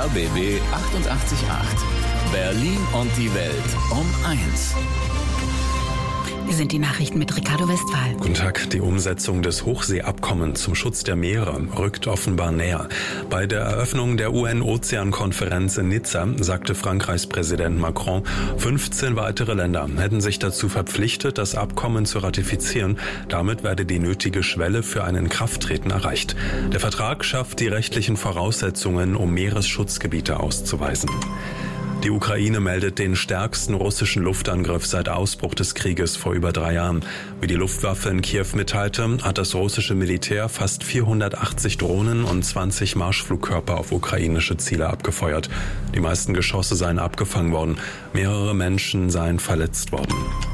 RBB 88.8. Berlin und die Welt um 1. Hier sind die Nachrichten mit Ricardo Westphal. Guten Tag. Die Umsetzung des Hochseeabkommens zum Schutz der Meere rückt offenbar näher. Bei der Eröffnung der UN-Ozeankonferenz in Nizza sagte Frankreichs Präsident Macron, 15 weitere Länder hätten sich dazu verpflichtet, das Abkommen zu ratifizieren. Damit werde die nötige Schwelle für ein Inkrafttreten erreicht. Der Vertrag schafft die rechtlichen Voraussetzungen, um Meeresschutzgebiete auszuweisen. Die Ukraine meldet den stärksten russischen Luftangriff seit Ausbruch des Krieges vor über 3 Jahren. Wie die Luftwaffe in Kiew mitteilte, hat das russische Militär fast 480 Drohnen und 20 Marschflugkörper auf ukrainische Ziele abgefeuert. Die meisten Geschosse seien abgefangen worden. Mehrere Menschen seien verletzt worden.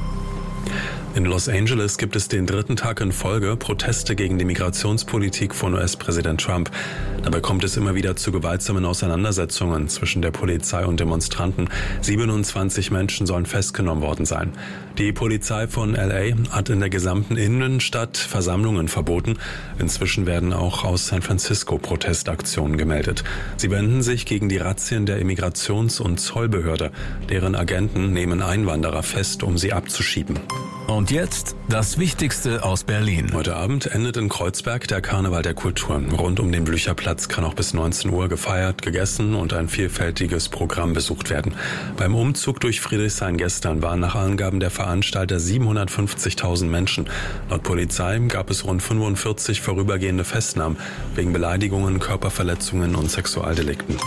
In Los Angeles gibt es den 3. Tag in Folge Proteste gegen die Migrationspolitik von US-Präsident Trump. Dabei kommt es immer wieder zu gewaltsamen Auseinandersetzungen zwischen der Polizei und Demonstranten. 27 Menschen sollen festgenommen worden sein. Die Polizei von LA hat in der gesamten Innenstadt Versammlungen verboten. Inzwischen werden auch aus San Francisco Protestaktionen gemeldet. Sie wenden sich gegen die Razzien der Immigrations- und Zollbehörde. Deren Agenten nehmen Einwanderer fest, um sie abzuschieben. Und jetzt das Wichtigste aus Berlin. Heute Abend endet in Kreuzberg der Karneval der Kultur. Rund um den Blücherplatz kann auch bis 19 Uhr gefeiert, gegessen und ein vielfältiges Programm besucht werden. Beim Umzug durch Friedrichshain gestern waren nach Angaben der Veranstalter 750.000 Menschen. Laut Polizei gab es rund 45 vorübergehende Festnahmen wegen Beleidigungen, Körperverletzungen und Sexualdelikten.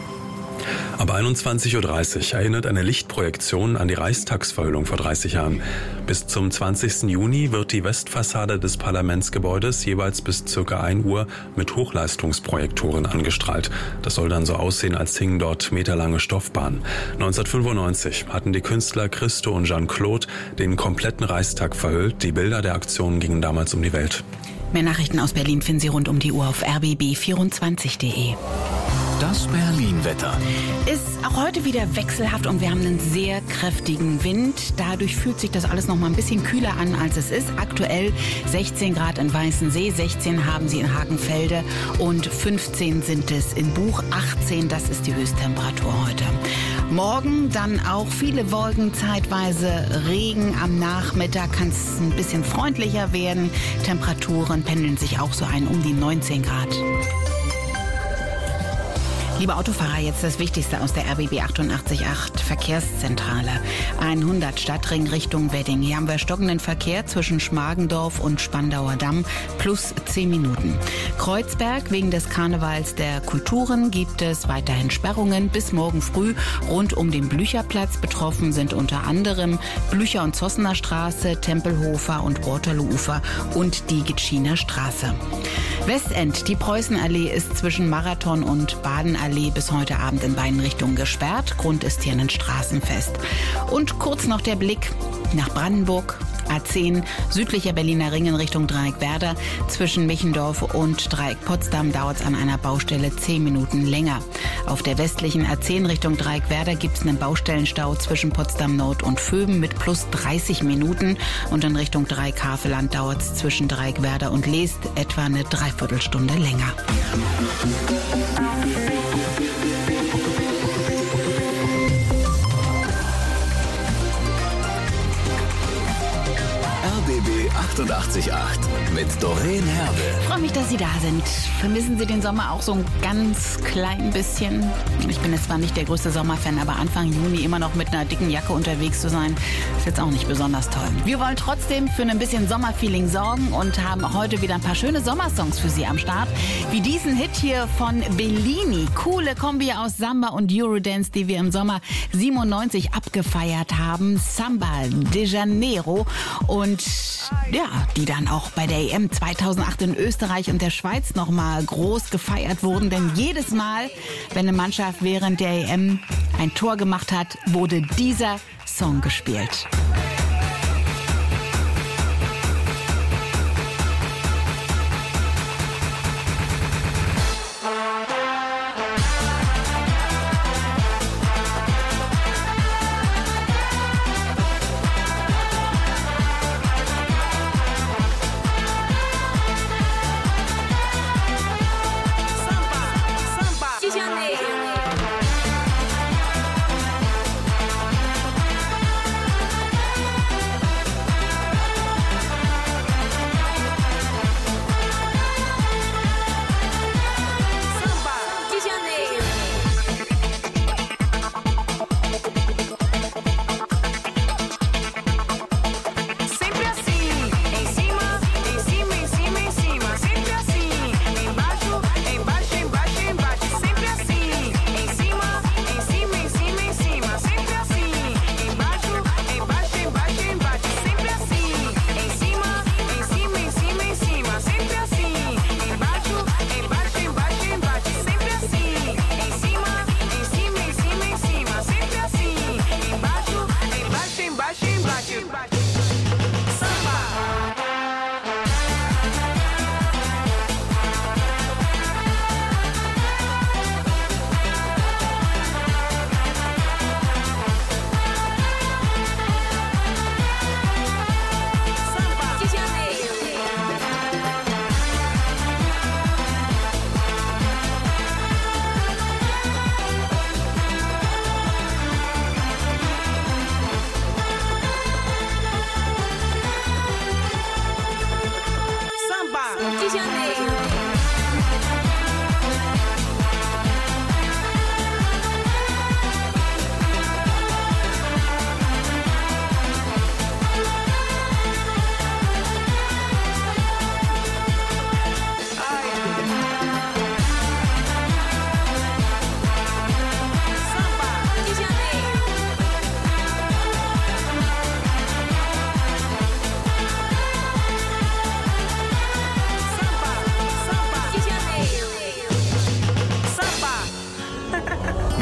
Ab 21.30 Uhr erinnert eine Lichtprojektion an die Reichstagsverhüllung vor 30 Jahren. Bis zum 20. Juni wird die Westfassade des Parlamentsgebäudes jeweils bis ca. 1 Uhr mit Hochleistungsprojektoren angestrahlt. Das soll dann so aussehen, als hingen dort meterlange Stoffbahnen. 1995 hatten die Künstler Christo und Jean-Claude den kompletten Reichstag verhüllt. Die Bilder der Aktion gingen damals um die Welt. Mehr Nachrichten aus Berlin finden Sie rund um die Uhr auf rbb24.de. Das Berlin-Wetter. Ist auch heute wieder wechselhaft und wir haben einen sehr kräftigen Wind. Dadurch fühlt sich das alles noch mal ein bisschen kühler an, als es ist. Aktuell 16 Grad in Weißensee, 16 haben Sie in Hagenfelde und 15 sind es in Buch, 18, das ist die Höchsttemperatur heute. Morgen dann auch viele Wolken, zeitweise Regen. Am Nachmittag kann es ein bisschen freundlicher werden. Temperaturen pendeln sich auch so ein um die 19 Grad. Liebe Autofahrer, jetzt das Wichtigste aus der RBB 88.8 Verkehrszentrale. 100 Stadtring Richtung Wedding. Hier haben wir stockenden Verkehr zwischen Schmargendorf und Spandauer Damm plus 10 Minuten. Kreuzberg, wegen des Karnevals der Kulturen gibt es weiterhin Sperrungen bis morgen früh rund um den Blücherplatz. Betroffen sind unter anderem Blücher- und Zossener Straße, Tempelhofer und Waterloo-Ufer und die Gitschiner Straße. Westend, die Preußenallee ist zwischen Marathon und Badenallee bis heute Abend in beiden Richtungen gesperrt. Grund ist hier ein Straßenfest. Und kurz noch der Blick nach Brandenburg. A10, südlicher Berliner Ring in Richtung Dreieckwerder. Zwischen Michendorf und Dreieck Potsdam dauert es an einer Baustelle 10 Minuten länger. Auf der westlichen A10 Richtung Dreieckwerder gibt es einen Baustellenstau zwischen Potsdam Nord und Vöben mit plus 30 Minuten. Und in Richtung Dreieck-Havelland dauert es zwischen Dreieckwerder und Leest etwa eine Dreiviertelstunde länger. RBB 88.8 mit Doreen Herbe. Ich freue mich, dass Sie da sind. Vermissen Sie den Sommer auch so ein ganz klein bisschen? Ich bin jetzt zwar nicht der größte Sommerfan, aber Anfang Juni immer noch mit einer dicken Jacke unterwegs zu sein, ist jetzt auch nicht besonders toll. Wir wollen trotzdem für ein bisschen Sommerfeeling sorgen und haben heute wieder ein paar schöne Sommersongs für Sie am Start. Wie diesen Hit hier von Bellini. Coole Kombi aus Samba und Eurodance, die wir im Sommer 97 abgefeiert haben. Samba de Janeiro. Und ja, die dann auch bei der EM 2008 in Österreich und der Schweiz nochmal groß gefeiert wurden. Denn jedes Mal, wenn eine Mannschaft während der EM ein Tor gemacht hat, wurde dieser Song gespielt. De Janeiro.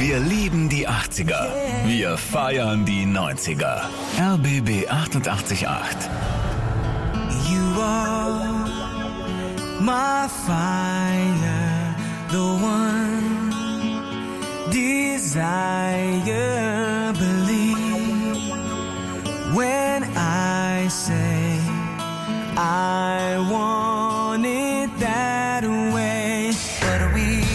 Wir lieben die 80er. Wir feiern die 90er. RBB 88.8. You are my fire, the one desire. Believe when I say I want it that way. But we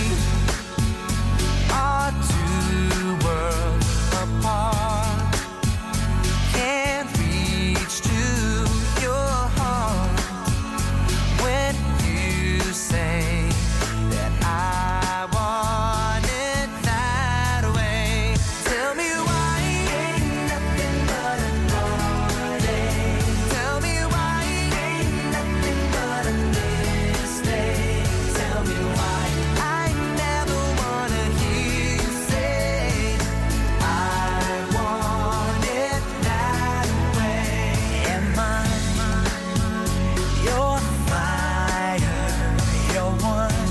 are two worlds apart. Can't reach to your heart when you say that I want it that way. Tell me why ain't nothing but a heartache. Tell me why ain't nothing but a mistake. Tell me why I never wanna hear you say I want it that way. Am I your fire, your one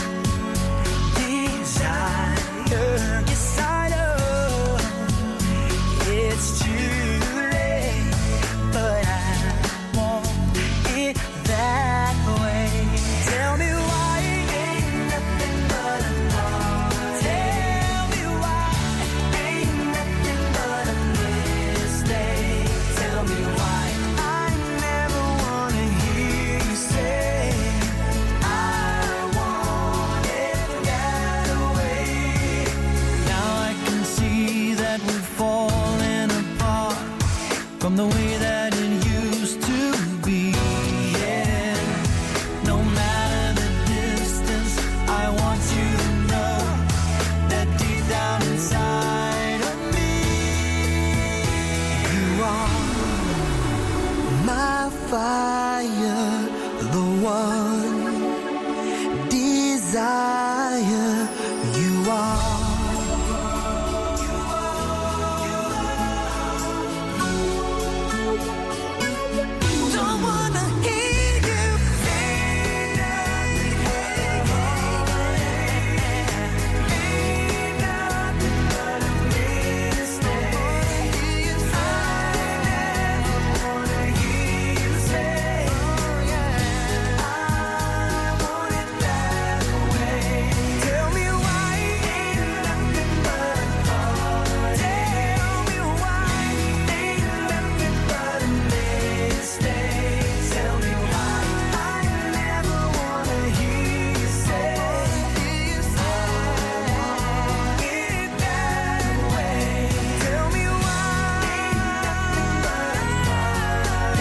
desire? Yes, I know it's too late, but I want it that way. Tell me why ain't nothing but a heart. Tell me why ain't nothing but a mistake. Tell me why I never wanna hear you say I want it that way. Now I can see that we're falling apart from the way that it used to be. Yeah. No matter the distance, I want you to know that deep down inside of me, you are my fire, the one desire. You are. Don't wanna hear you say nothing. Ain't nothing but a mistake. I never wanna hear you say I want it that way. Tell me why ain't nothing but a heart. Tell me why ain't nothing but a mistake. Tell me why I never wanna hear you say I want it that way. Tell me why ain't nothing but a heart.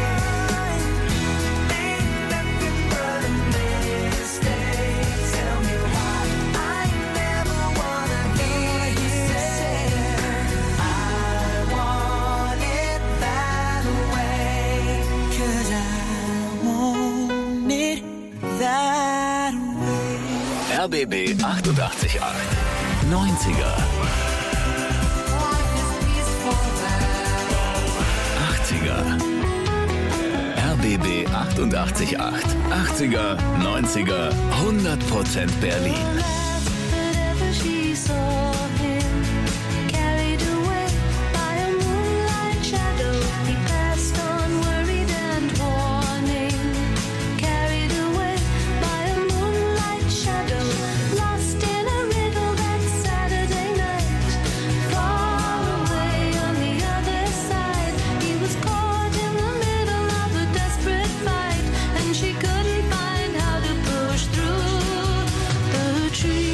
Ain't nothing but a mistake. Tell me why I never wanna hear you say I want it that way. 'Cause I want it that way. RBB 88.8. 90er. 80er. RBB 88.8. 80er, 90er, 100% Berlin. She couldn't find how to push through the tree.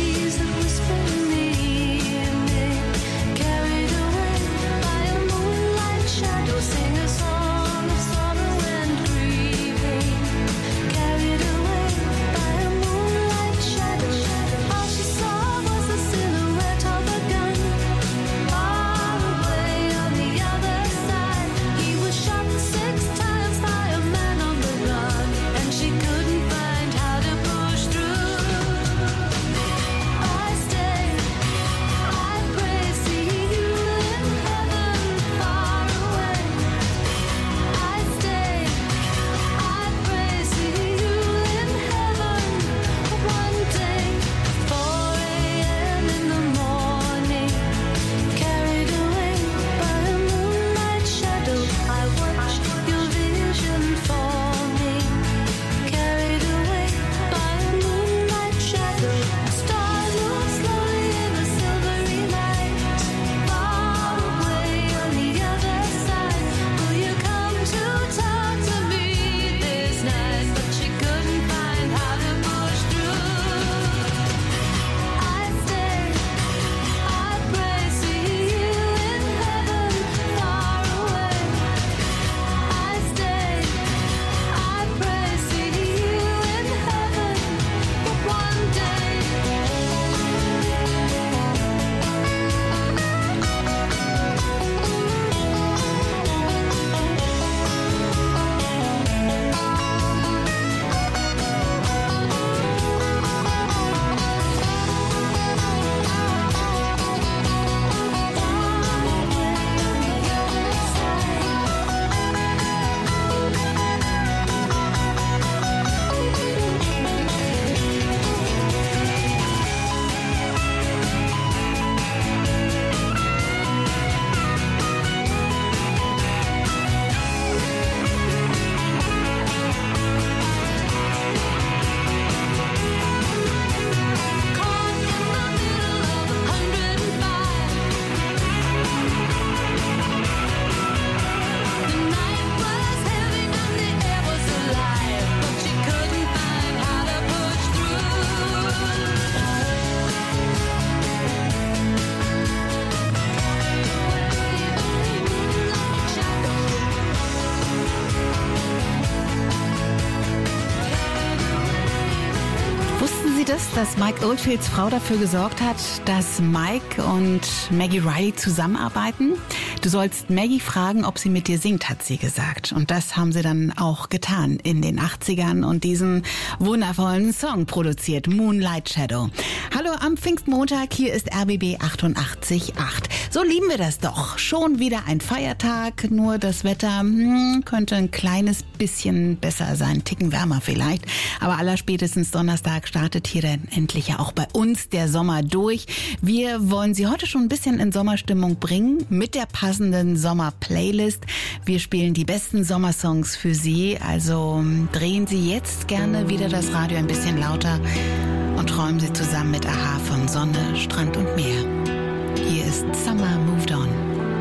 es, dass Mike Oldfields Frau dafür gesorgt hat, dass Mike und Maggie Reilly zusammenarbeiten? Du sollst Maggie fragen, ob sie mit dir singt, hat sie gesagt. Und das haben sie dann auch getan in den 80ern und diesen wundervollen Song produziert, Moonlight Shadow. Hallo am Pfingstmontag, hier ist RBB 88.8. So lieben wir das doch. Schon wieder ein Feiertag, nur das Wetter könnte ein kleines bisschen besser sein, einen Ticken wärmer vielleicht. Aber allerspätestens Donnerstag startet hier dann endlich ja auch bei uns der Sommer durch. Wir wollen Sie heute schon ein bisschen in Sommerstimmung bringen mit der passenden Sommer-Playlist. Wir spielen die besten Sommersongs für Sie, also drehen Sie jetzt gerne wieder das Radio ein bisschen lauter und träumen Sie zusammen mit a-ha von Sonne, Strand und Meer. Hier ist Summer Moved On.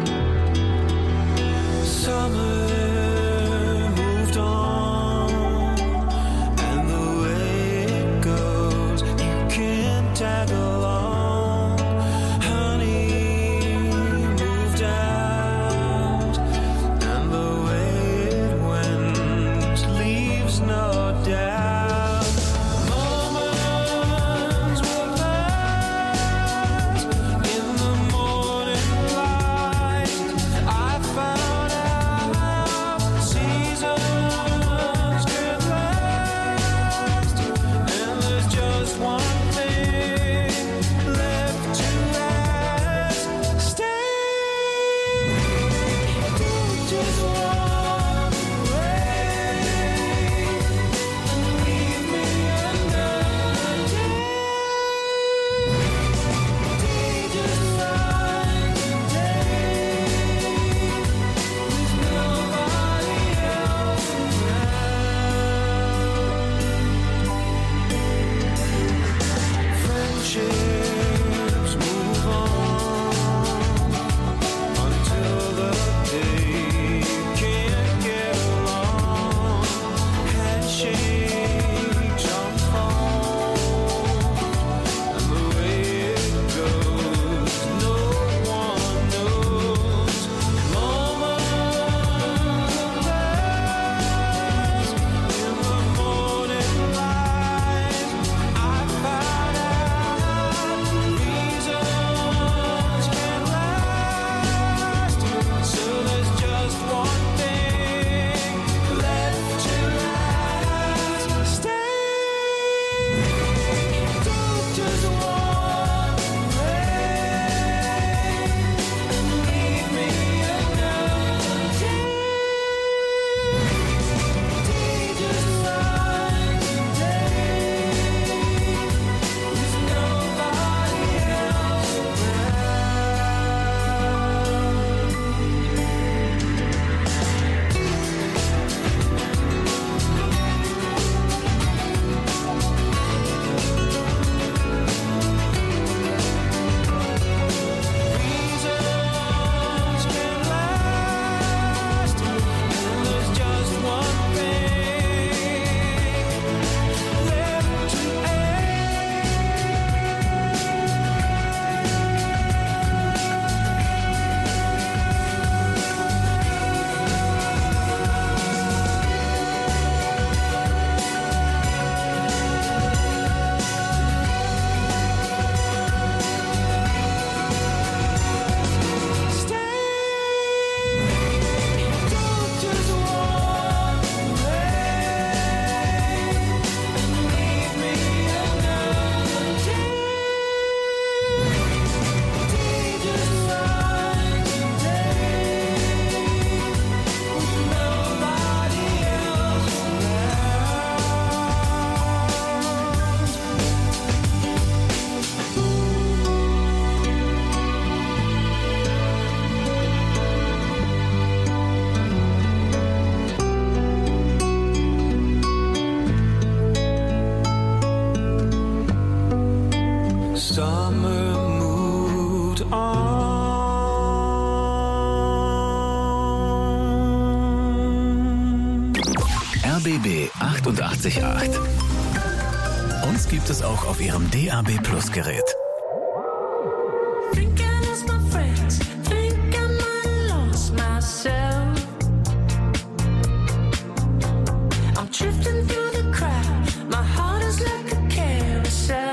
Summer moved on, and the way it goes, you can't tag along. Honey moved out, and the way it went leaves no doubt. RBB 88.8. Uns gibt es auch auf Ihrem DAB+ Gerät. Drifting through the crowd, my heart is like a carousel.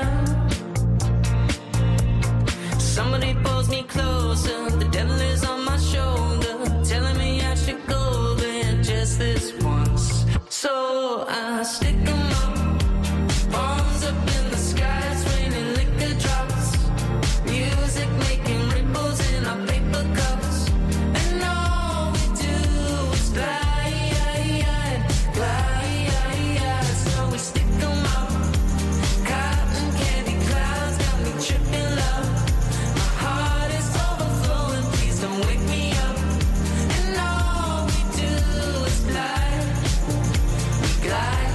stick 'em up. Bombs up in the sky, it's raining liquor drops. Music making ripples in our paper cups. And all we do is glide, glide. So we stick 'em up. Cotton candy clouds got me tripping love. My heart is overflowing, please don't wake me up. And all we do is glide, we glide.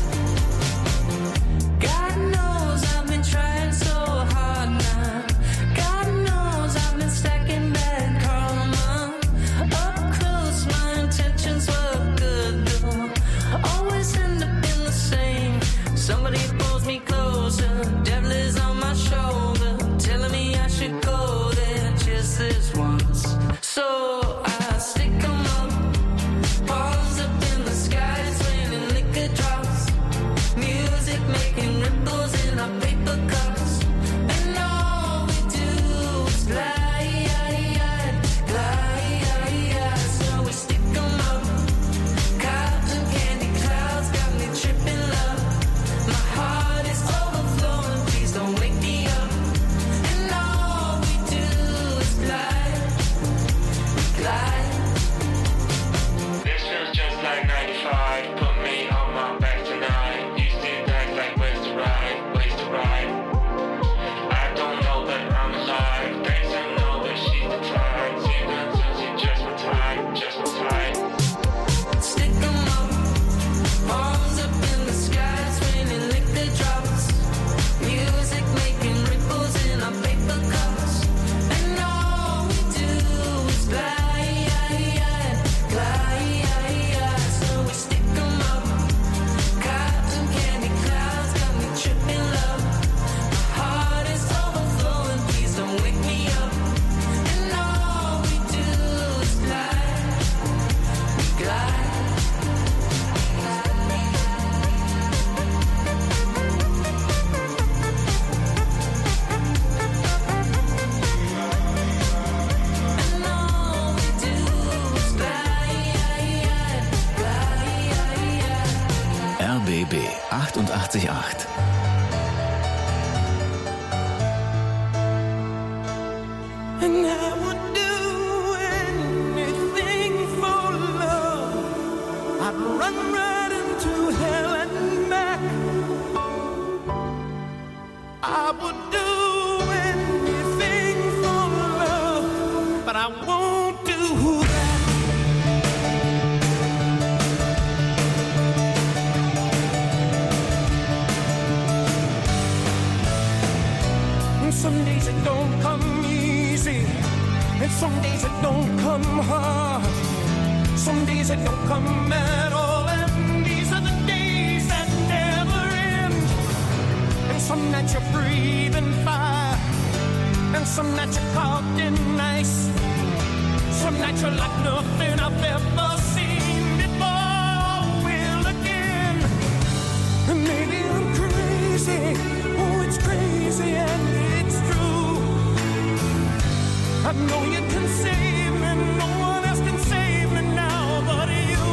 God knows I've been trying so hard now. God knows I've been stacking bad karma. Up close, my intentions were good though. Always end up in the same. Somebody pulls me closer. Devil is on my shoulder, telling me I should go there just this once. So I stick 'em up. Palms up in the sky, it's raining liquor drops. Music making ripples in our paper cups. And all we do is glide, glide. So we stick 'em up. Cotton candy clouds got me tripping love. My heart is overflowing, please don't wake me up. And all we do is glide, we glide. This feels just like 95. Put me on my back tonight. Used to act like ways to ride, ways to ride. I don't know, but I'm alive. Thanks, I know, but she's the type. See that she just my type, just my type. Stick 'em up. Palms up in the sky, it's raining liquor drops. Music making ripples in our paper cups. And all we do is glide, glide. So we stick 'em up. Cotton candy clouds got me tripping love. My heart is overflowing, please don't wake me up. And all we do is glide, we glide. And all we do is glide, glide. RBB 88.8. And I would do anything for love. I'd run right into hell and back. I would do anything for love, but I won't do that. And some days it don't come easy, and some days it don't come hard. Some days it don't come at all, and these are the days that never end. And some nights you're breathing fire, and some nights you're caught in ice. Some nights you're like nothing I've ever seen before. Will again, and maybe I'm crazy. Oh, it's crazy and it's true. I know you can save me, no one else can save me now but you.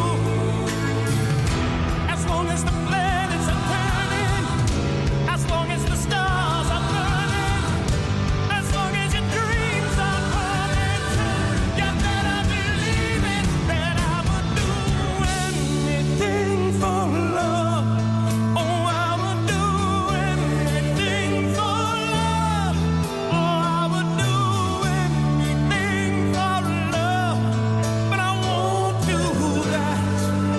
As long as the planets are turning, as long as the stars are burning, as long as your dreams are coming true, you better believe it, that I would do anything for love. Oh, I would do anything for love. Oh, I would do anything for love, but I won't do that.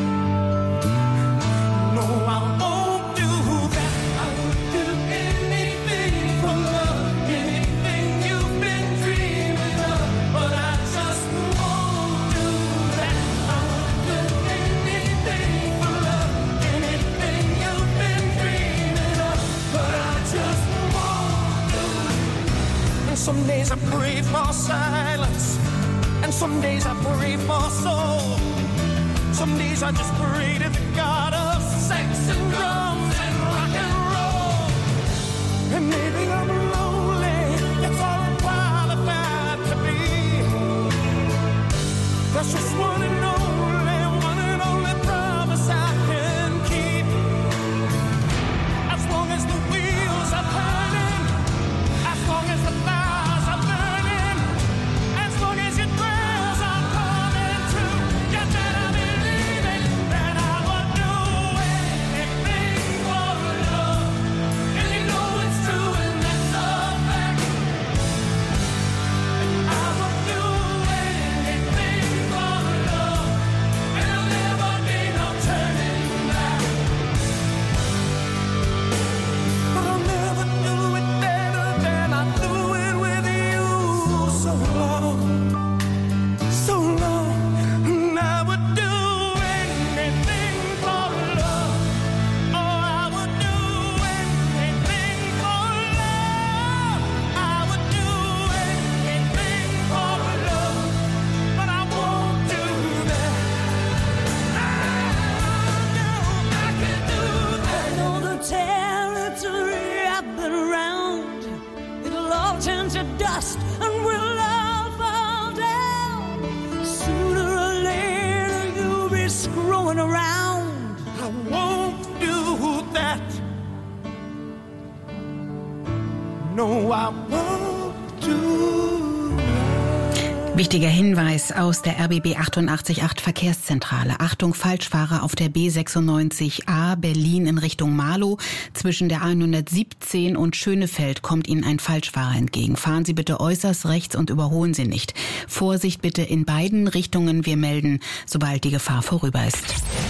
No, I won't do that. I would do anything for love, anything you've been dreaming of, but I just won't do that. I would do anything for love, anything you've been dreaming of, but I just won't do it. And some days I pray for silence, and some days I pray for soul. Some days I just pray to the God of sex and drums and rock and roll. And maybe I'm lonely, that's all I'm qualified to be. That's just one and only promise I can keep. No, I want to. Wichtiger Hinweis aus der RBB 88.8 Verkehrszentrale. Achtung, Falschfahrer auf der B96A Berlin in Richtung Marlow. Zwischen der 117 und Schönefeld kommt Ihnen ein Falschfahrer entgegen. Fahren Sie bitte äußerst rechts und überholen Sie nicht. Vorsicht bitte in beiden Richtungen. Wir melden, sobald die Gefahr vorüber ist.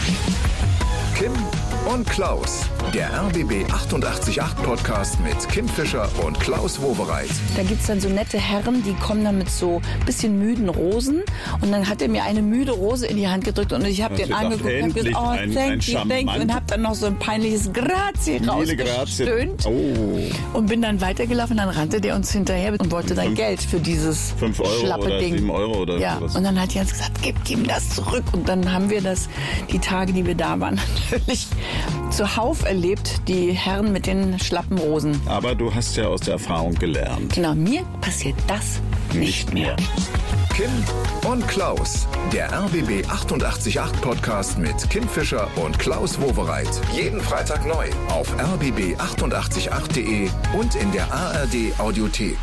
Kim und Klaus, der RBB 88.8 Podcast mit Kim Fischer und Klaus Wowereit. Da gibt's dann so nette Herren, die kommen dann mit so bisschen müden Rosen. Und dann hat er mir eine müde Rose in die Hand gedrückt und ich habe den angeguckt und hab gesagt, oh, thank you. Und hab dann noch so ein peinliches Grazie rausgestöhnt. Und bin dann weitergelaufen, dann rannte der uns hinterher und wollte dann Geld für dieses 5 Euro schlappe oder Ding. 7 Euro oder ja. sowas. Und dann hat Jens gesagt, gib ihm das zurück. Und dann haben wir das, die Tage, die wir da waren, natürlich zuhauf erlebt, die Herren mit den schlappen Rosen. Aber du hast ja aus der Erfahrung gelernt. Genau, mir passiert das nicht mehr. Kim und Klaus, der RBB 88.8 Podcast mit Kim Fischer und Klaus Wowereit. Jeden Freitag neu auf rbb888.de und in der ARD Audiothek.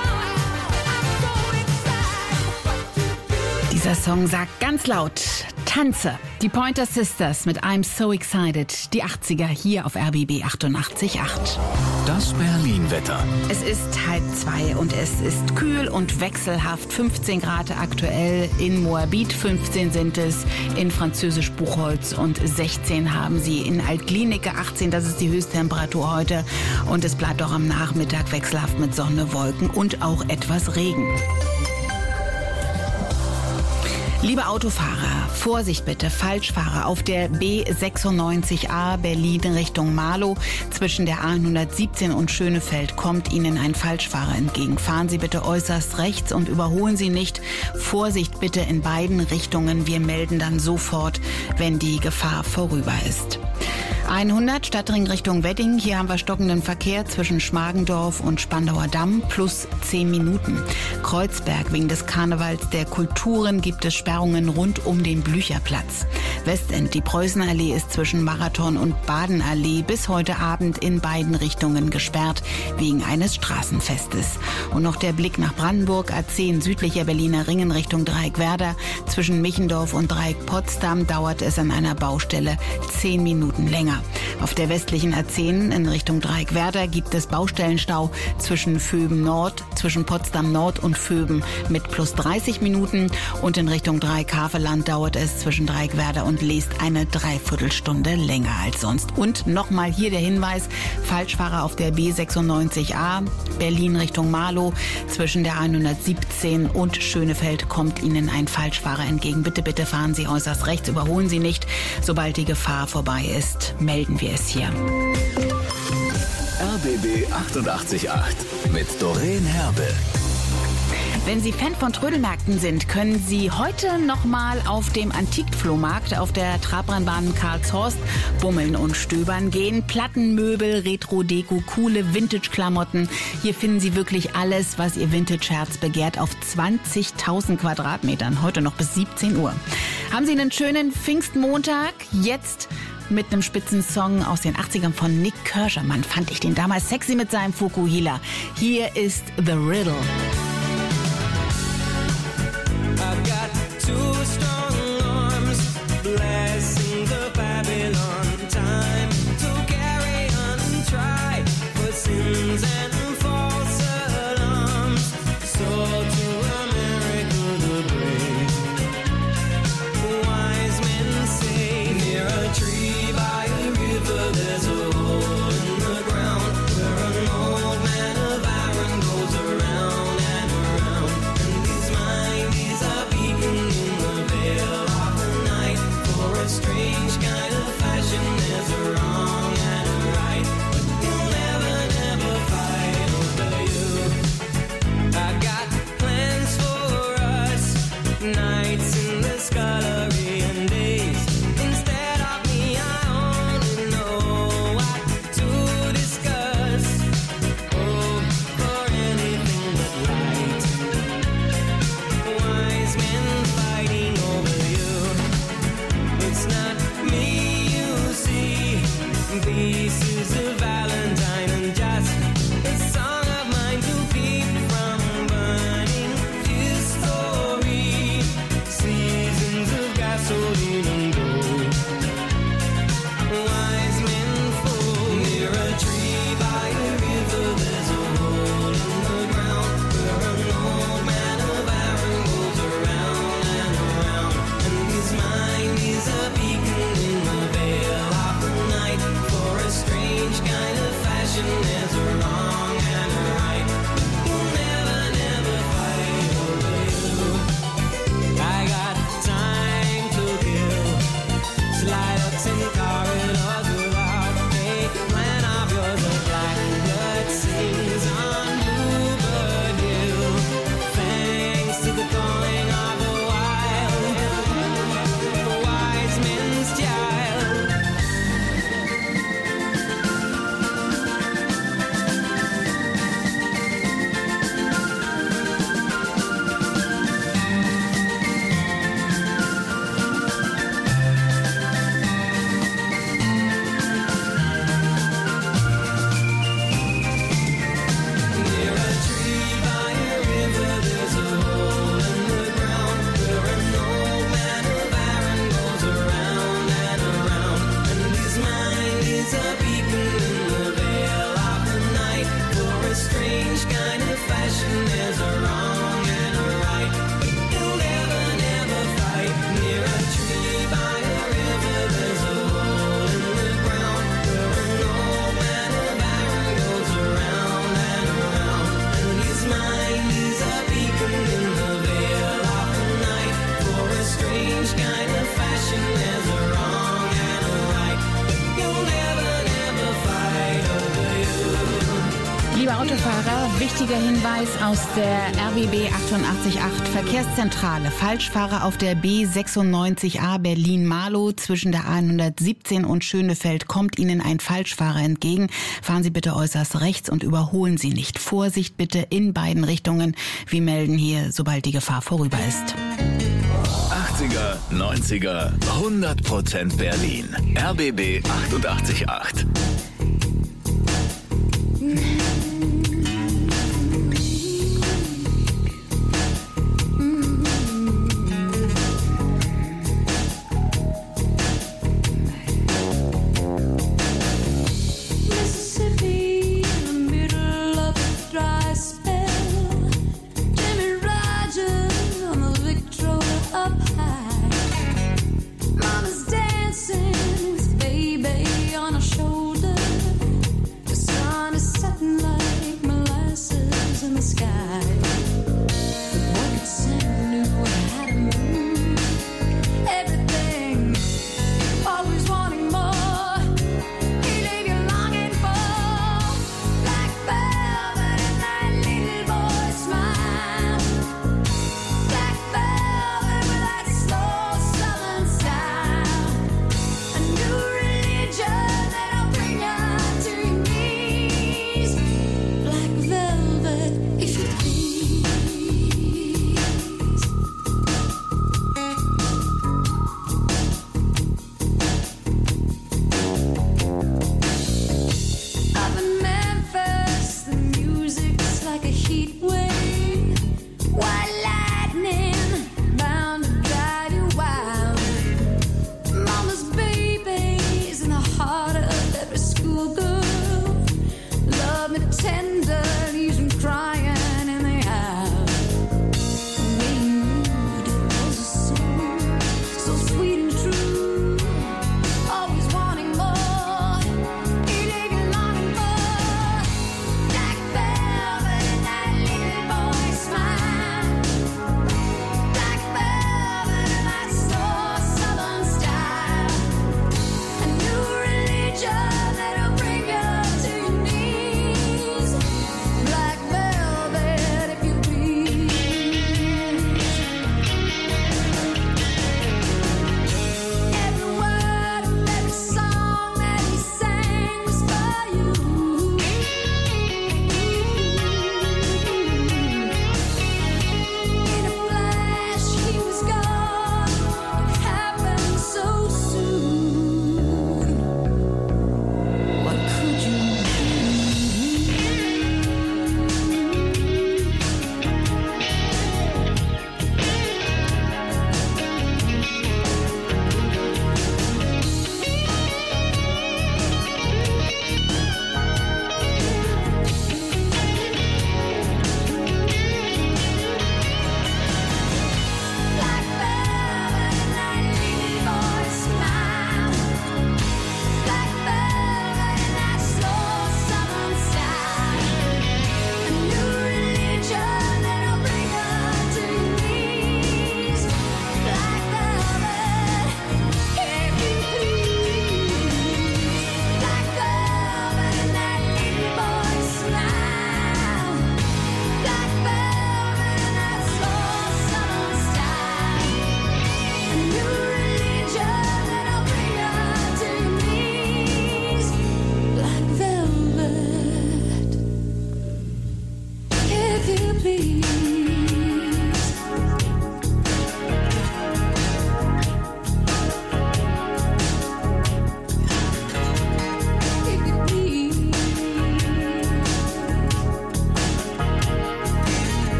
Dieser Song sagt ganz laut, Tanze. Die Pointer Sisters mit I'm So Excited. Die 80er hier auf RBB 88.8. Das Berlin-Wetter. Es ist 1:30 und es ist kühl und wechselhaft. 15 Grad aktuell in Moabit, 15 sind es in Französisch Buchholz und 16 haben sie in Altglienicke, 18, das ist die Höchsttemperatur heute. Und es bleibt auch am Nachmittag wechselhaft mit Sonne, Wolken und auch etwas Regen. Liebe Autofahrer, Vorsicht bitte, Falschfahrer auf der B96A Berlin Richtung Marlow. Zwischen der A117 und Schönefeld kommt Ihnen ein Falschfahrer entgegen. Fahren Sie bitte äußerst rechts und überholen Sie nicht. Vorsicht bitte in beiden Richtungen. Wir melden dann sofort, wenn die Gefahr vorüber ist. 100 Stadtring Richtung Wedding. Hier haben wir stockenden Verkehr zwischen Schmargendorf und Spandauer Damm plus 10 Minuten. Kreuzberg, wegen des Karnevals der Kulturen gibt es Sperrungen rund um den Blücherplatz. Westend, die Preußenallee ist zwischen Marathon und Badenallee bis heute Abend in beiden Richtungen gesperrt wegen eines Straßenfestes. Und noch der Blick nach Brandenburg, A10 südlicher Berliner Ringen Richtung Dreieckwerder. Zwischen Michendorf und Dreieck Potsdam dauert es an einer Baustelle 10 Minuten länger. Auf der westlichen A10 in Richtung Dreieckwerder gibt es Baustellenstau zwischen Vöben Nord, zwischen Potsdam Nord und Vöben mit plus 30 Minuten. Und in Richtung Dreieck-Havelland dauert es zwischen Dreieckwerder und Leest eine Dreiviertelstunde länger als sonst. Und nochmal hier der Hinweis, Falschfahrer auf der B96A, Berlin Richtung Marlow, zwischen der 117 und Schönefeld kommt Ihnen ein Falschfahrer entgegen. Bitte, bitte fahren Sie äußerst rechts, überholen Sie nicht. Sobald die Gefahr vorbei ist, melden wir es hier. RBB 88.8 mit Doreen Herbe. Wenn Sie Fan von Trödelmärkten sind, können Sie heute nochmal auf dem Antikflohmarkt auf der Trabrennbahn Karlshorst bummeln und stöbern gehen. Plattenmöbel, Retro-Deko, coole Vintage-Klamotten. Hier finden Sie wirklich alles, was Ihr Vintage-Herz begehrt, auf 20.000 Quadratmetern. Heute noch bis 17 Uhr. Haben Sie einen schönen Pfingstmontag? Jetzt mit einem Spitzensong aus den 80ern von Nick Kershaw. Mann, fand ich den damals sexy mit seinem Fukuhila. Hier ist The Riddle. I've got two strong arms blessing the Babylon time to carry on and try for sins and false alarms. So to America the brave, wise men say near a tree by a river there's a hole in the ground where an old man of iron goes around and around, and these minds are beating in the veil of the night for a strange kind of fashion. There's a wrong and a right, but you'll never, never fight over you. I got plans for us, nights in the scullery and days. Instead of me, I only know what to discuss. Oh, for anything but right. Wise men fighting over you. It's not me you see. This is a Valentine and just a song of mine to keep from burning this story. Autofahrer, wichtiger Hinweis aus der RBB 888 Verkehrszentrale. Falschfahrer auf der B96A Berlin-Marlow zwischen der A117 und Schönefeld kommt Ihnen ein Falschfahrer entgegen. Fahren Sie bitte äußerst rechts und überholen Sie nicht. Vorsicht bitte in beiden Richtungen. Wir melden hier, sobald die Gefahr vorüber ist. 80er, 90er, 100% Berlin. RBB 888.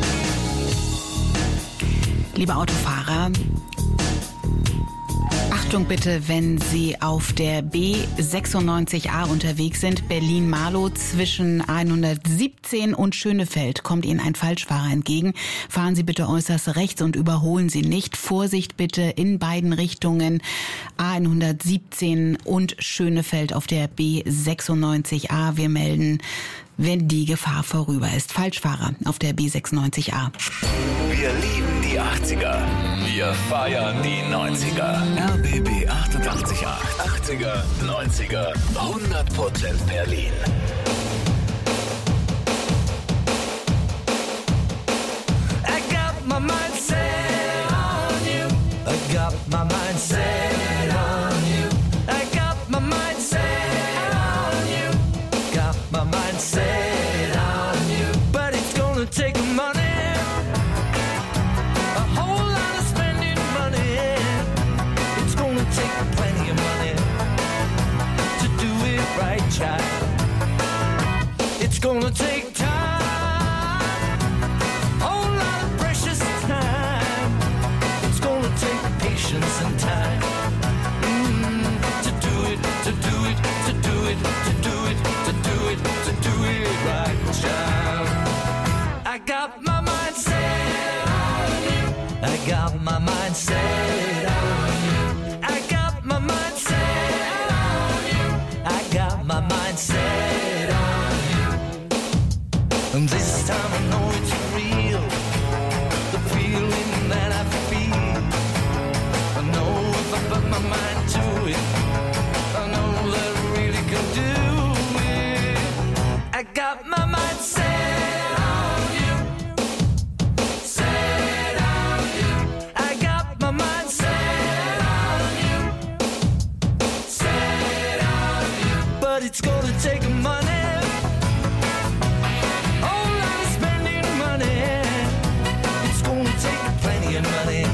Liebe Autofahrer, Achtung bitte, wenn Sie auf der B96A unterwegs sind, Berlin-Marlow zwischen 117 und Schönefeld, kommt Ihnen ein Falschfahrer entgegen. Fahren Sie bitte äußerst rechts und überholen Sie nicht. Vorsicht bitte in beiden Richtungen, A117 und Schönefeld auf der B96A. Wir melden, wenn die Gefahr vorüber ist. Falschfahrer auf der B96A. Wir lieben die 80er. Wir feiern die 90er. RBB 88.8. 80er, 90er, 100% Berlin. I got my mind set on you. I got my mind set on you. I got my mind set on you. Got my mind set on you. But it's gonna take money. A whole lot of spending money. It's gonna take plenty of money to do it right, child. It's gonna take time. And time to do it, to do it, to do it, to do it, to do it, to do it right, child. I got my mind set on you. I got my mind set on you. I got my mind set on you. I got my mind set on you. And this time I know it's real. The feeling that I feel. I know if I put my mind to it, I know that I really can do it. I got my mind set on you, set on you. I got my mind set on you, set on you. But it's gonna take money, whole lot of spending money. It's gonna take plenty of money.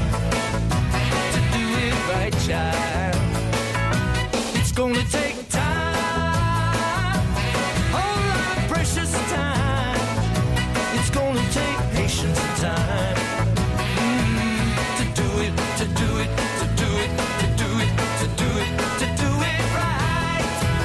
Right, child. It's gonna take time, whole lot of precious time. It's gonna take patience and time to do it, to do it, to do it, to do it, to do it, to do it right.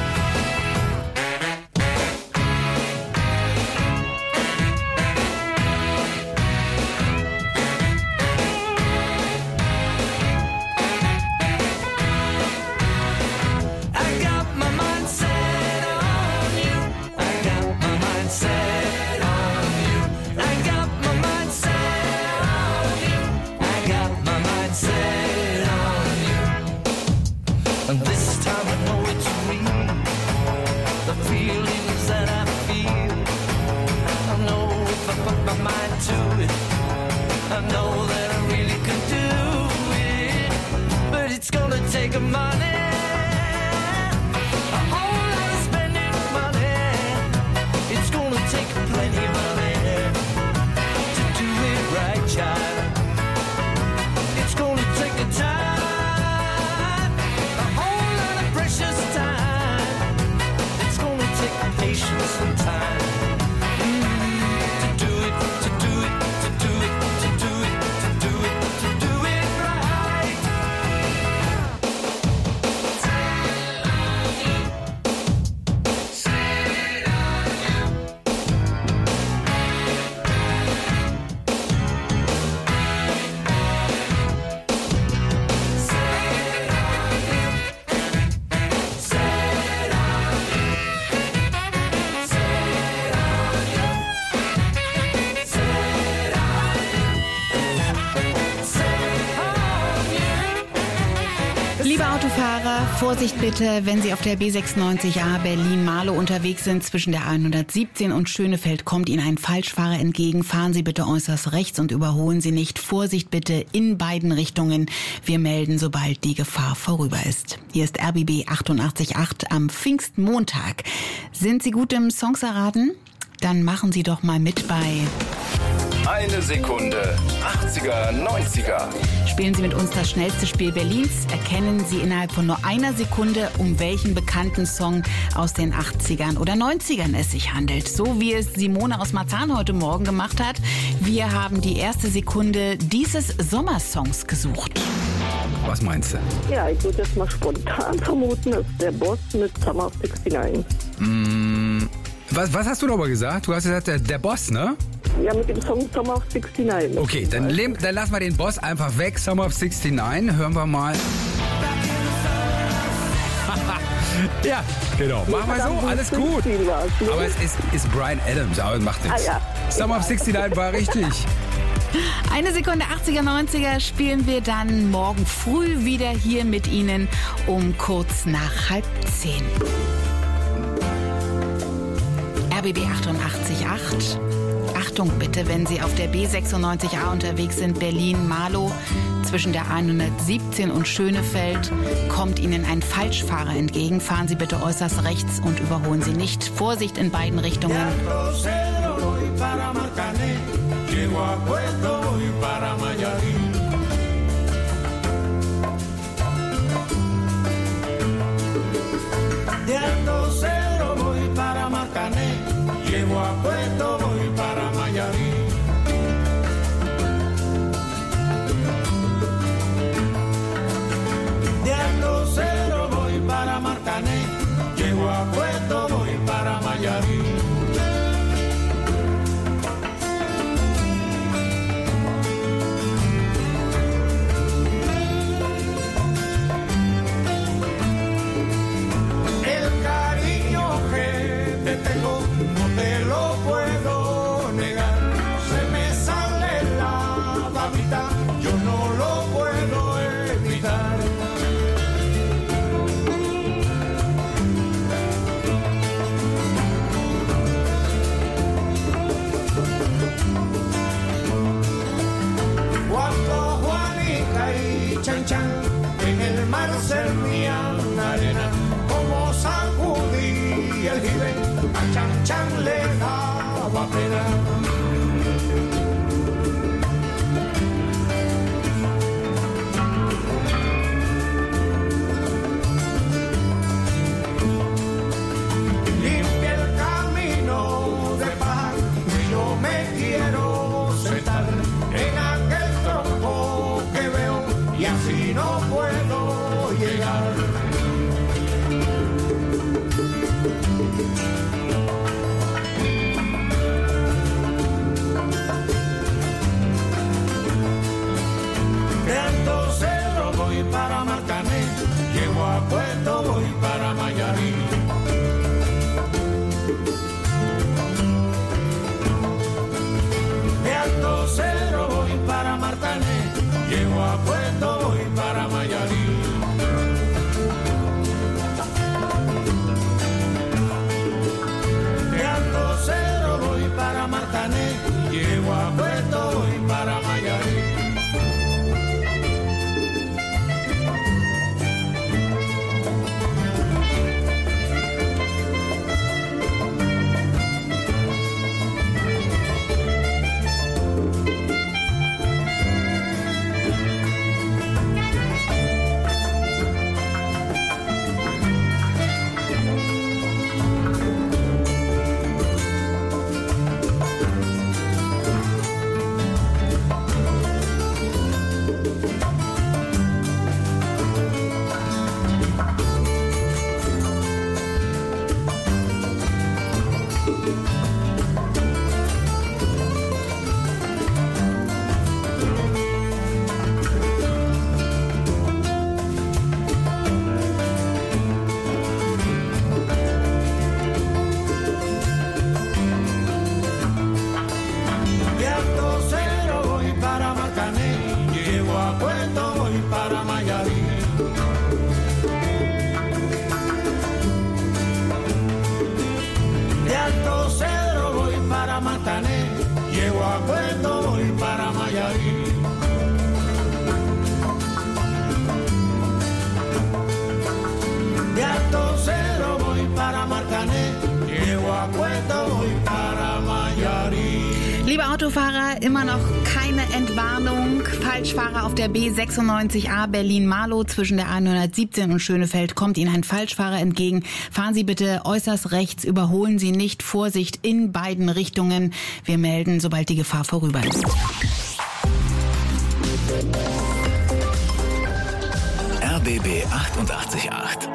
Take money, a whole lot of spending money. It's gonna take plenty of money to do it right, child. It's gonna take a time, a whole lot of precious time. It's gonna take patience and time to do it, to do it, to do it, to do it, to do it, to do it right. Liebe Autofahrer, Vorsicht bitte, wenn Sie auf der B96A Berlin-Marlow unterwegs sind. Zwischen der 117 und Schönefeld kommt Ihnen ein Falschfahrer entgegen. Fahren Sie bitte äußerst rechts und überholen Sie nicht. Vorsicht bitte in beiden Richtungen. Wir melden, sobald die Gefahr vorüber ist. Hier ist RBB 88.8 am Pfingstmontag. Sind Sie gut im Songs erraten? Dann machen Sie doch mal mit bei Eine Sekunde, 80er, 90er. Spielen Sie mit uns das schnellste Spiel Berlins. Erkennen Sie innerhalb von nur einer Sekunde, um welchen bekannten Song aus den 80ern oder 90ern es sich handelt. So wie es Simone aus Marzahn heute Morgen gemacht hat. Wir haben die erste Sekunde dieses Sommersongs gesucht. was meinst du? Ja, ich würde jetzt mal spontan vermuten, ist der Boss mit Summer of 69. Was hast du nochmal gesagt? Du hast gesagt, der Boss, ne? Ja, mit dem Song Summer of 69. Okay, dann lassen wir den Boss einfach weg. Summer of 69, hören wir mal. Ja, genau. Machen wir so, alles gut. Aber es ist Bryan Adams, aber macht nichts. Ah, ja. Summer of 69 war richtig. Eine Sekunde 80er, 90er spielen wir dann morgen früh wieder hier mit Ihnen um kurz nach 9:30. RBB 88.8. Achtung bitte, wenn Sie auf der B96A unterwegs sind, Berlin-Marlow, zwischen der 117 und Schönefeld, kommt Ihnen ein Falschfahrer entgegen. Fahren Sie bitte äußerst rechts und überholen Sie nicht. Vorsicht in beiden Richtungen. Llego a Puerto, voy para Mayarí. De Alto Cero voy para Marcané. Llego a Puerto, voy para Mayarí. El cariño que te tengo no te lo puedo negar, se me sale la babita, yo no lo puedo evitar. Cuando Juanita y Chan Chan en el mar servían arena, como sacudí el jibe, a Chan Chan le daba pena. Limpia el camino de paz, que yo me quiero sentar en aquel tronco que veo y así no puedo llegar. De Alto Cero voy para Marcané, llego a Puerto, voy para Mayarí. De Alto Cero voy para Marcané, llego a Puerto, voy para Mayarí. De Alto Cero voy para Marcané, llego a Puerto, voy para Mayarí. De Alto Cero voy para Marcané, llego a Puerto, voy para Mayarí. De Alto Cero voy para Marcané, llego a Puerto, voy para Mayarí. De Alto Cero voy para Marcané, llego a Puerto, voy para Mayarí. Liebe Autofahrer, immer noch keine Entwarnung. Falschfahrer auf der B96A Berlin-Marlow zwischen der 117 und Schönefeld. Kommt Ihnen ein Falschfahrer entgegen. Fahren Sie bitte äußerst rechts, überholen Sie nicht. Vorsicht in beiden Richtungen. Wir melden, sobald die Gefahr vorüber ist. RBB 888.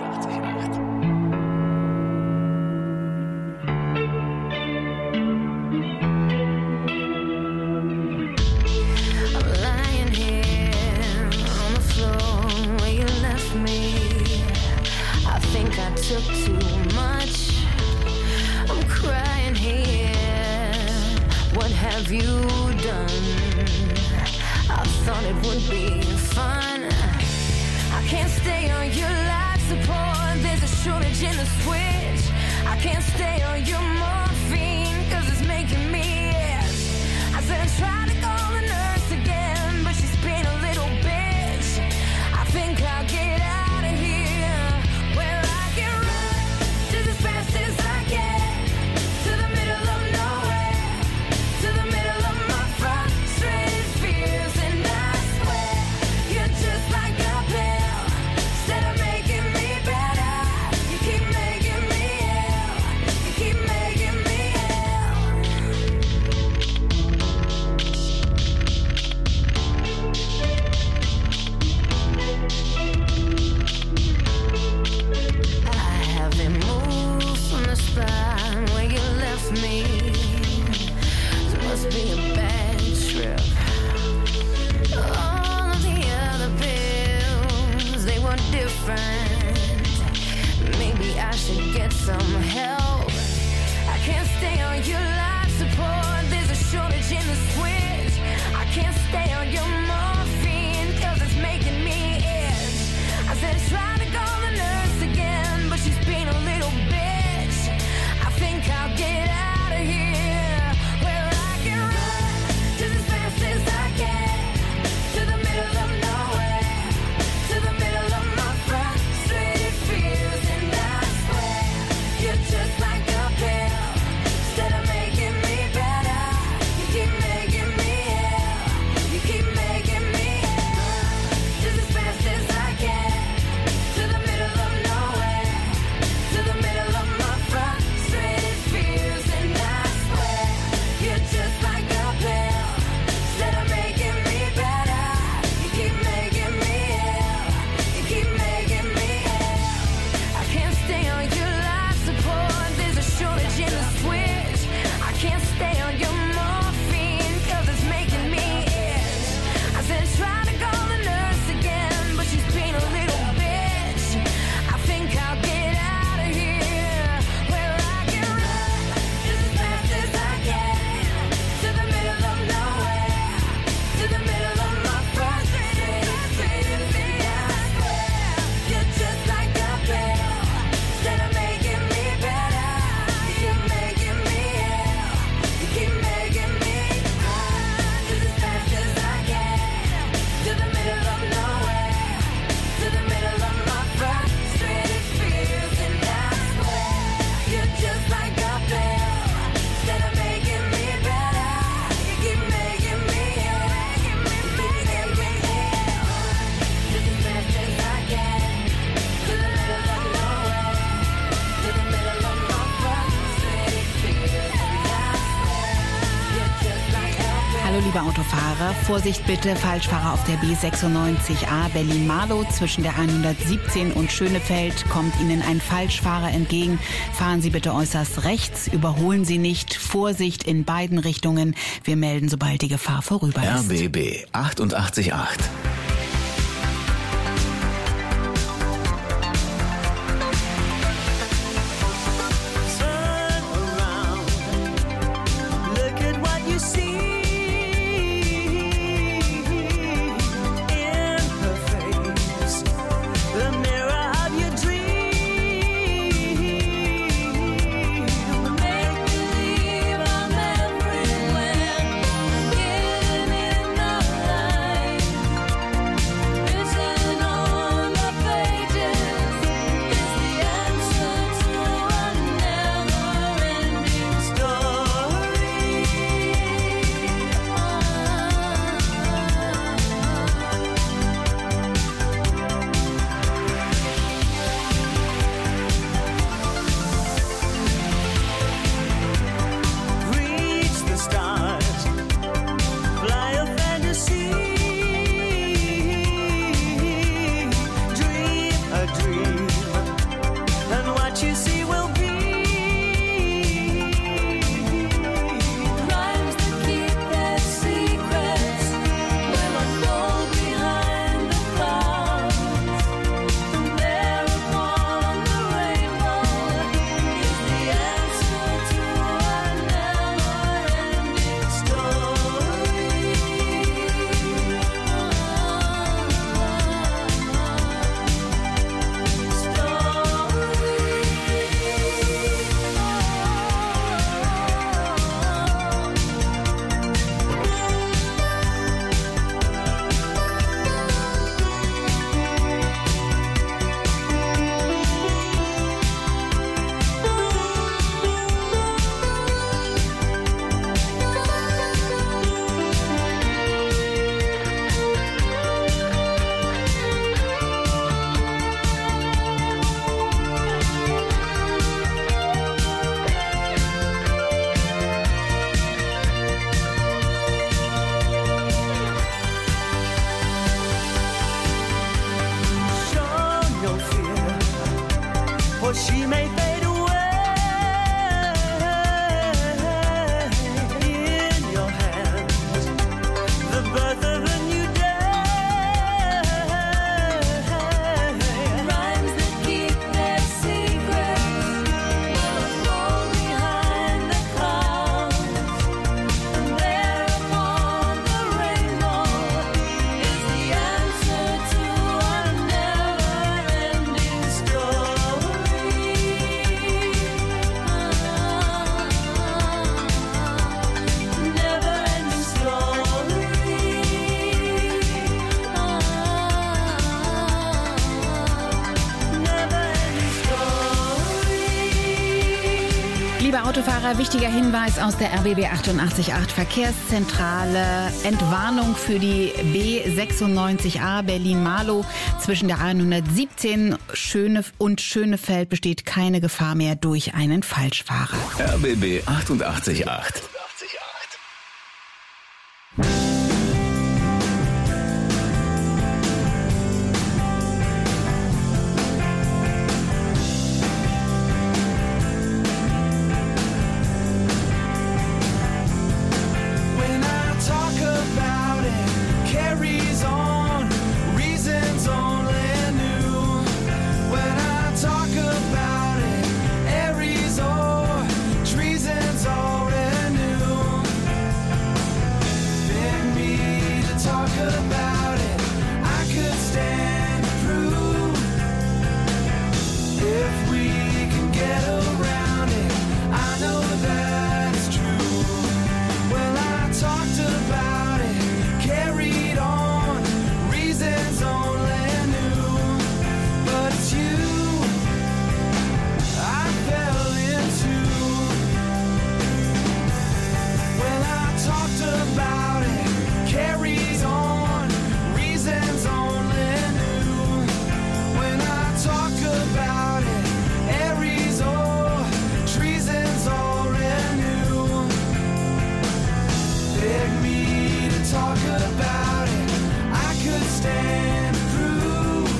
Took too much. I'm crying here. What have you done? I thought it would be fun. I can't stay on your life support. There's a shortage in the switch. I can't stay on your morphine, 'cause it's making me itch. I said I tried to call the nurse again, but she's been a little bitch. I think I'll get out of here. Where I can run just as fast as I can to the middle of nowhere, to the middle of my frustrated fears. And I swear you're just like a pill. Instead of making me better, you keep making me ill. You keep making me I haven't moved from the spot where you left me. It must be a bad trip. All of the other pills, they were different. Maybe I should get some help. I can't stay on your life support. There's a shortage in the switch. I can't stay on your morphine, 'cause it's making me itch. I said try to call the nurse again, but she's been a little bitch. I think I'll get out of here. Where I can run just as fast as I can to the middle of nowhere, to the middle of my frustrated fears. And I swear you're just like a pill. Instead of making me better, you keep making me ill. You keep making me ill. Just as fast as I can to the middle of nowhere, to the middle of my frustrated fears. And I swear you're just like a pill. Instead of making me better, you keep making me ill. You keep making me ill. I can't stay on your life support. There's a shortage in the switch. I can't stay on your morphine, 'cause it's making me itch. I said try to call the nurse again, but she's been a little bitch. I think I'll get out of here. Where I can run just as fast as I can to the middle of nowhere, to the middle of my frustrated fears. And I swear you're just like a pill. Instead of making me better, you keep making me ill. You keep making me run just as fast as I can to the middle of nowhere, to the middle of my frustrated fears. And I swear you're just like a pill. Instead of making me better, you keep making me ill. Making me ill. Just as fast as I can to the middle of nowhere, to the middle of my frustrated fears. And I swear you're just like a pill. Hallo liebe Autofahrer, Vorsicht bitte, Falschfahrer auf der B96A Berlin-Marlow zwischen der 117 und Schönefeld kommt Ihnen ein Falschfahrer entgegen. Fahren Sie bitte äußerst rechts, überholen Sie nicht, Vorsicht in beiden Richtungen. Wir melden, sobald die Gefahr vorüber ist. RBB 888. Turn around, look at what you see in her face, the mirror of your dream. Make believe I'm everywhere, getting in the light. or she may fade away in your hands. The birth of a new day. Rhymes that keep their secrets will fall behind the clouds. And there upon the rainbow is the answer to our never-ending story. Never-ending story. Never-ending story. Liebe Autofahrer, wichtiger Hinweis aus der RBB 88.8 Verkehrszentrale. Entwarnung für die B96A Berlin-Marlow. Zwischen der 117 und Schönefeld besteht keine Gefahr mehr durch einen Falschfahrer. RBB 88.8. When I talk about it, carries on, reasons only new. When I talk about it, Aries or treason's already new. Beg me to talk about it, I could stand to prove. If we can get around it, I know that it's true. Well, I talked about it, carried on, reasons only new. But it's you I fell into. Well, I talked about it, carries on, reasons only new. When I talk about it, Aries or treason's already new. Beg me to talk about it, I could stand to prove.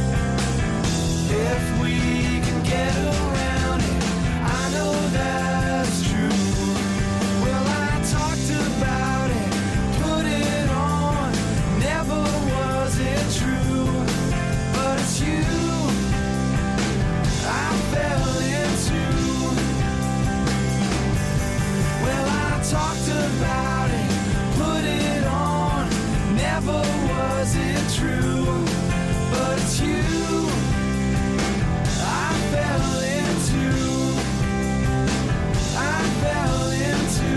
If we can get around it, I know that's true. Well, I talked about it, put it on, never was it true. But it's you I fell into. Well, I talked about it, put it on, never was it true. But it's you I fell into. I fell into.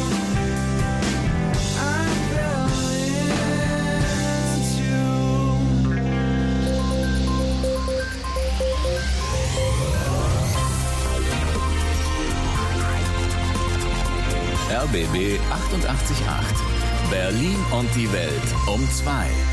I fell into. RBB 88.8. Berlin und die Welt um 2.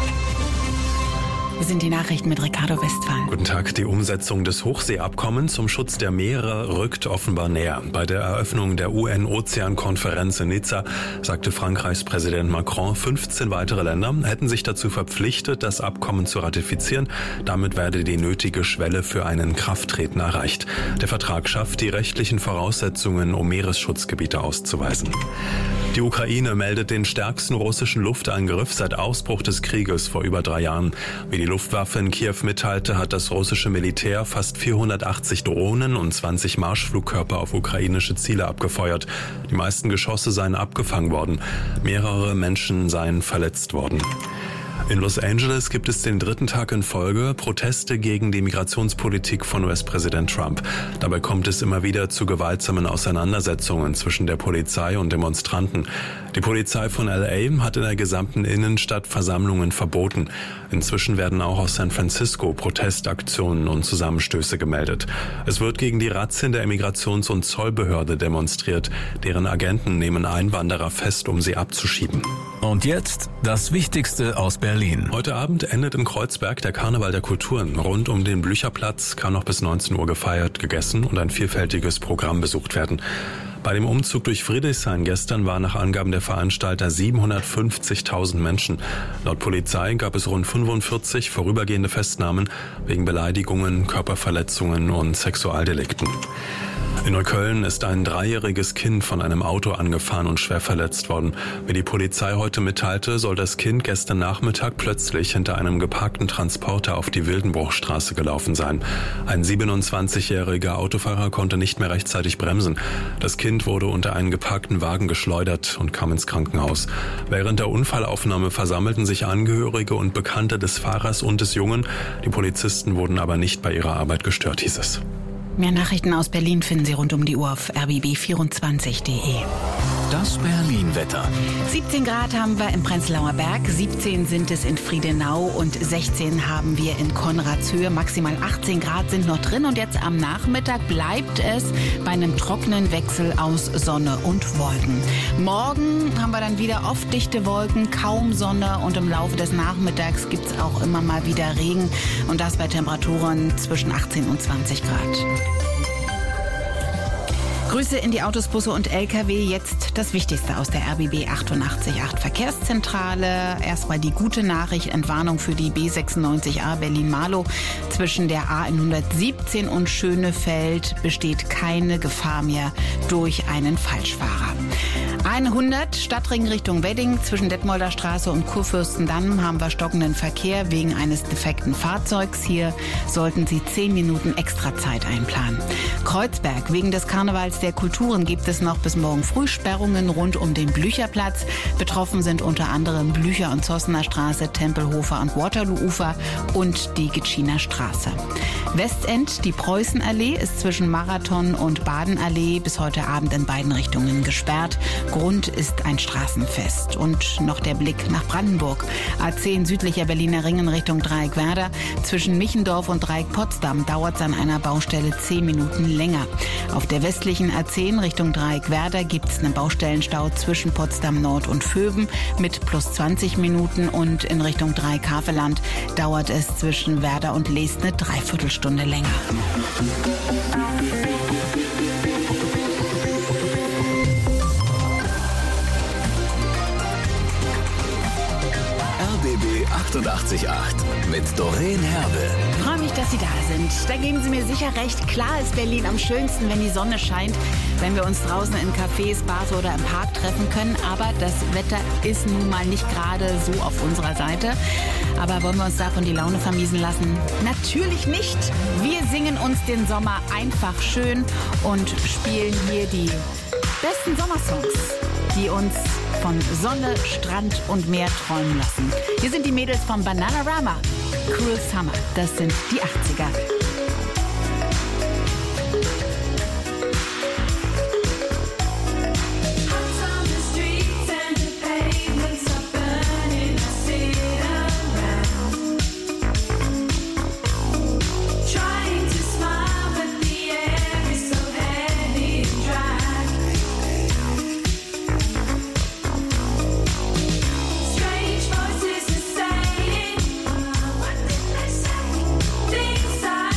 Wir sind die Nachrichten mit Ricardo Westphal. Guten Tag. Die Umsetzung des Hochseeabkommens zum Schutz der Meere rückt offenbar näher. Bei der Eröffnung der UN-Ozean-Konferenz in Nizza sagte Frankreichs Präsident Macron, 15 weitere Länder hätten sich dazu verpflichtet, das Abkommen zu ratifizieren. Damit werde die nötige Schwelle für ein Inkrafttreten erreicht. Der Vertrag schafft die rechtlichen Voraussetzungen, um Meeresschutzgebiete auszuweisen. Die Ukraine meldet den stärksten russischen Luftangriff seit Ausbruch des Krieges vor über 3 Jahren. Wie die Luftwaffe in Kiew mitteilte, hat das russische Militär fast 480 Drohnen und 20 Marschflugkörper auf ukrainische Ziele abgefeuert. Die meisten Geschosse seien abgefangen worden. Mehrere Menschen seien verletzt worden. In Los Angeles gibt es den 3. Tag in Folge Proteste gegen die Migrationspolitik von US-Präsident Trump. Dabei kommt es immer wieder zu gewaltsamen Auseinandersetzungen zwischen der Polizei und Demonstranten. Die Polizei von LA hat in der gesamten Innenstadt Versammlungen verboten. Inzwischen werden auch aus San Francisco Protestaktionen und Zusammenstöße gemeldet. Es wird gegen die Razzien der Immigrations- und Zollbehörde demonstriert. Deren Agenten nehmen Einwanderer fest, um sie abzuschieben. Und jetzt das Wichtigste aus Berlin. Heute Abend endet in Kreuzberg der Karneval der Kulturen. Rund um den Blücherplatz kann noch bis 19 Uhr gefeiert, gegessen und ein vielfältiges Programm besucht werden. Bei dem Umzug durch Friedrichshain gestern waren nach Angaben der Veranstalter 750.000 Menschen. Laut Polizei gab es rund 45 vorübergehende Festnahmen wegen Beleidigungen, Körperverletzungen und Sexualdelikten. In Neukölln ist ein 3-jähriges Kind von einem Auto angefahren und schwer verletzt worden. Wie die Polizei heute mitteilte, soll das Kind gestern Nachmittag plötzlich hinter einem geparkten Transporter auf die Wildenbruchstraße gelaufen sein. Ein 27-jähriger Autofahrer konnte nicht mehr rechtzeitig bremsen. Das Kind wurde unter einen geparkten Wagen geschleudert und kam ins Krankenhaus. Während der Unfallaufnahme versammelten sich Angehörige und Bekannte des Fahrers und des Jungen. Die Polizisten wurden aber nicht bei ihrer Arbeit gestört, hieß es. Mehr Nachrichten aus Berlin finden Sie rund um die Uhr auf rbb24.de. Das Berlin-Wetter. 17 Grad haben wir im Prenzlauer Berg, 17 sind es in Friedenau und 16 haben wir in Konradshöhe. Maximal 18 Grad sind noch drin und jetzt am Nachmittag bleibt es bei einem trockenen Wechsel aus Sonne und Wolken. Morgen haben wir dann wieder oft dichte Wolken, kaum Sonne und im Laufe des Nachmittags gibt es auch immer mal wieder Regen und das bei Temperaturen zwischen 18 und 20 Grad. Grüße in die Autos, Busse und LKW. Jetzt das Wichtigste aus der RBB 88.8 Verkehrszentrale. Erstmal die gute Nachricht, Entwarnung für die B96A Berlin-Marlow. Zwischen der A117 und Schönefeld besteht keine Gefahr mehr durch einen Falschfahrer. 100 Stadtring Richtung Wedding. Zwischen Detmolder Straße und Kurfürstendamm haben wir stockenden Verkehr wegen eines defekten Fahrzeugs. Hier sollten Sie 10 Minuten extra Zeit einplanen. Kreuzberg, wegen des Karnevals der Kulturen gibt es noch bis morgen früh Sperrungen rund um den Blücherplatz. Betroffen sind unter anderem Blücher- und Zossener Straße, Tempelhofer und Waterloo-Ufer und die Gitschiner Straße. Westend, die Preußenallee, ist zwischen Marathon und Badenallee bis heute Abend in beiden Richtungen gesperrt. Grund ist ein Straßenfest. Und noch der Blick nach Brandenburg. A10 südlicher Berliner Ring in Richtung Dreieckwerder. Zwischen Michendorf und Dreieck Potsdam dauert es an einer Baustelle 10 Minuten länger. Auf der westlichen A10 Richtung Dreieckwerder gibt es einen Baustellenstau zwischen Potsdam Nord und Vöben mit plus 20 Minuten und in Richtung Dreieck-Havelland dauert es zwischen Werder und Leest eine Dreiviertelstunde länger. RBB 88.8 mit Doreen Herbe. Ich freue mich, dass Sie da sind. Da geben Sie mir sicher recht. Klar ist Berlin am schönsten, wenn die Sonne scheint, wenn wir uns draußen in Cafés, Bars oder im Park treffen können. Aber das Wetter ist nun mal nicht gerade so auf unserer Seite. Aber wollen wir uns davon die Laune vermiesen lassen? Natürlich nicht. Wir singen uns den Sommer einfach schön und spielen hier die besten Sommersongs, die uns von Sonne, Strand und Meer träumen lassen. Hier sind die Mädels von Bananarama. Cruel Summer, das sind die 80er. Strange voices are saying, what did they say? Things I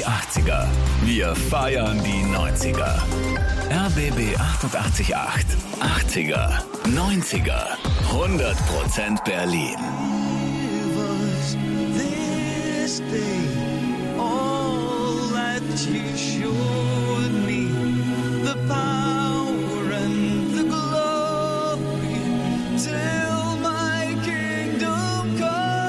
80er. Wir feiern die 90er. RBB 888. 80er, 90er, 100% Berlin. This day, all that you showed me, the power and the glory, till my kingdom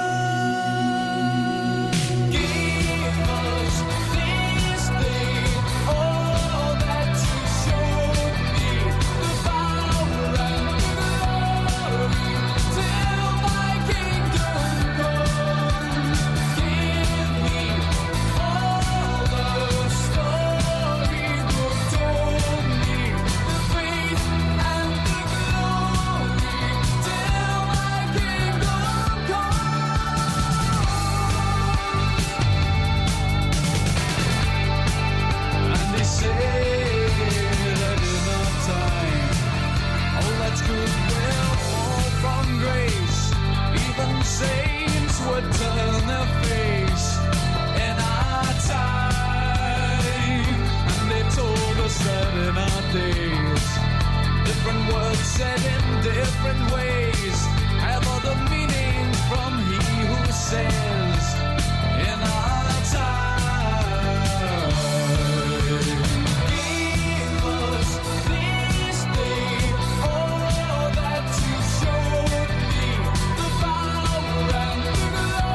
come. Give us this day, all that you showed me, the power and the glory, till my kingdom come. Give me all the story you told me, the faith and the glory, till my kingdom come. And they say that in our time, all that's good will fall from grace. Even saints were